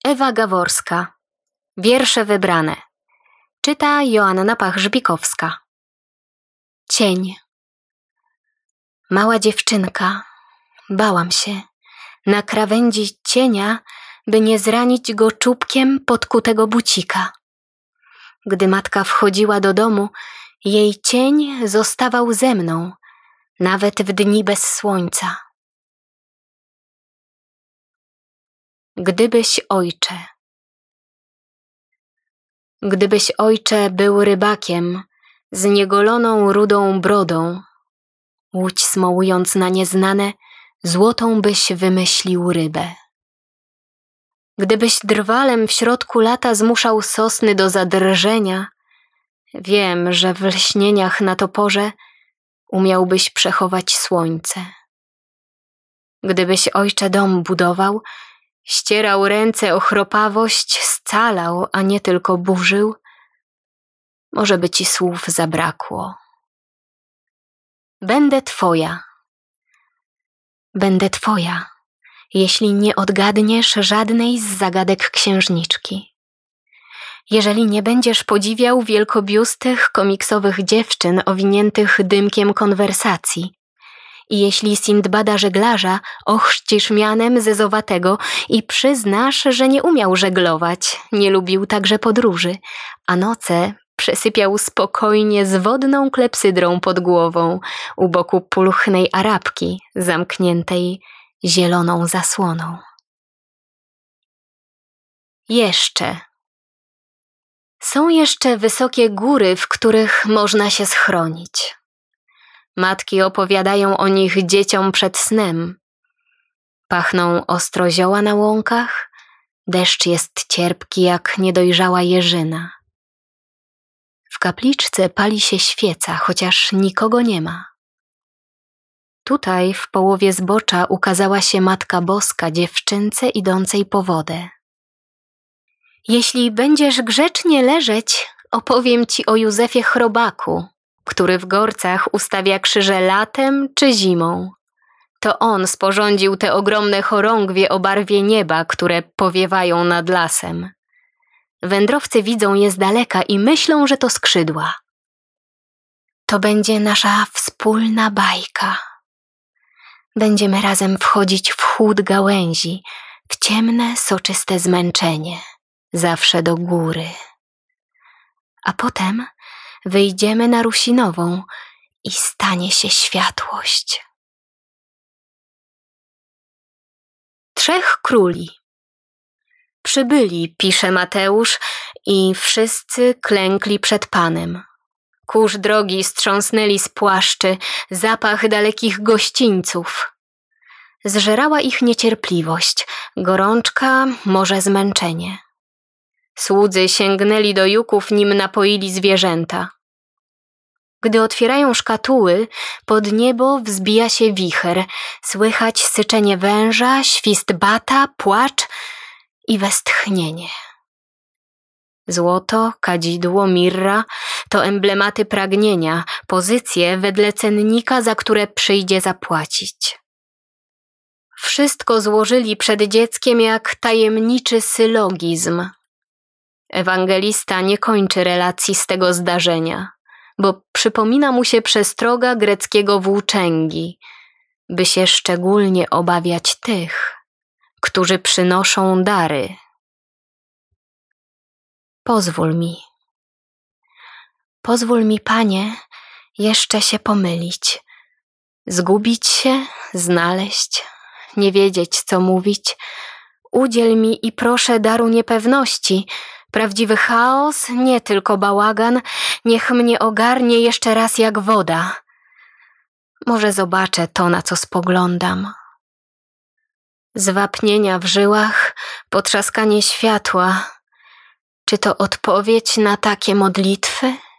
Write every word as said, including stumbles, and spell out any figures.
Ewa Gaworska. Wiersze wybrane. Czyta Joanna Pach-Żbikowska. Cień. Mała dziewczynka. Bałam się. Na krawędzi cienia, by nie zranić go czubkiem podkutego bucika. Gdy matka wchodziła do domu, jej cień zostawał ze mną, nawet w dni bez słońca. Gdybyś, ojcze. Gdybyś, ojcze, był rybakiem z niegoloną rudą brodą, łódź smołując na nieznane, złotą byś wymyślił rybę. Gdybyś drwalem w środku lata zmuszał sosny do zadrżenia, wiem, że w lśnieniach na toporze umiałbyś przechować słońce. Gdybyś, ojcze, dom budował, ścierał ręce o chropawość, scalał, a nie tylko burzył, może by ci słów zabrakło. Będę twoja. Będę twoja, jeśli nie odgadniesz żadnej z zagadek księżniczki. Jeżeli nie będziesz podziwiał wielkobiustych, komiksowych dziewczyn owiniętych dymkiem konwersacji, i jeśli Sindbada żeglarza ochrzcisz mianem zezowatego i przyznasz, że nie umiał żeglować, nie lubił także podróży, a noce przesypiał spokojnie z wodną klepsydrą pod głową u boku pulchnej Arabki zamkniętej zieloną zasłoną. Jeszcze. Są jeszcze wysokie góry, w których można się schronić. Matki opowiadają o nich dzieciom przed snem. Pachną ostro zioła na łąkach, deszcz jest cierpki jak niedojrzała jeżyna. W kapliczce pali się świeca, chociaż nikogo nie ma. Tutaj w połowie zbocza ukazała się Matka Boska dziewczynce idącej po wodę. Jeśli będziesz grzecznie leżeć, opowiem ci o Józefie Chrobaku, który w Gorcach ustawia krzyże latem czy zimą. To on sporządził te ogromne chorągwie o barwie nieba, które powiewają nad lasem. Wędrowcy widzą je z daleka i myślą, że to skrzydła. To będzie nasza wspólna bajka. Będziemy razem wchodzić w chłód gałęzi, w ciemne, soczyste zmęczenie, zawsze do góry. A potem wyjdziemy na Rusinową i stanie się światłość. Trzech króli. Przybyli, pisze Mateusz, i wszyscy klękli przed Panem. Kurz drogi strząsnęli z płaszczy, zapach dalekich gościńców. Zżerała ich niecierpliwość, gorączka, może zmęczenie. Słudzy sięgnęli do juków, nim napoili zwierzęta. Gdy otwierają szkatuły, pod niebo wzbija się wicher, słychać syczenie węża, świst bata, płacz i westchnienie. Złoto, kadzidło, mirra to emblematy pragnienia, pozycje wedle cennika, za które przyjdzie zapłacić. Wszystko złożyli przed dzieckiem jak tajemniczy sylogizm. Ewangelista nie kończy relacji z tego zdarzenia, bo przypomina mu się przestroga greckiego włóczęgi, by się szczególnie obawiać tych, którzy przynoszą dary. Pozwól mi. Pozwól mi, Panie, jeszcze się pomylić, zgubić się, znaleźć, nie wiedzieć, co mówić. Udziel mi i proszę daru niepewności, prawdziwy chaos, nie tylko bałagan, niech mnie ogarnie jeszcze raz jak woda. Może zobaczę to, na co spoglądam. Zwapnienia w żyłach, potrzaskanie światła. Czy to odpowiedź na takie modlitwy?